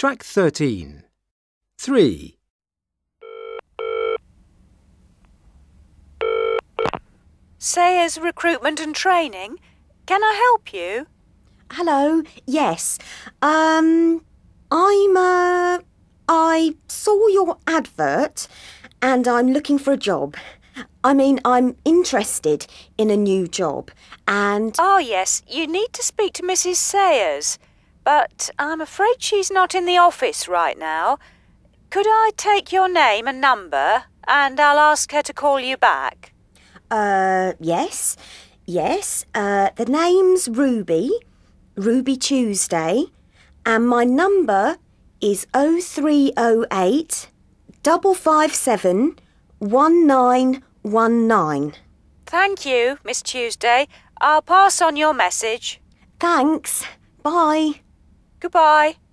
Track 13. 3. Sayers Recruitment and Training. Can I help you? Hello, yes. I saw your advert and I'm looking for a job. I'm interested in a new job and... Oh, yes, you need to speak to Mrs. Sayers, but I'm afraid she's not in the office right now. Could I take your name and number and I'll ask her to call you back? Yes. The name's Ruby Tuesday, and my number is 0308 557 1919. Thank you, Miss Tuesday. I'll pass on your message. Thanks. Bye. Goodbye.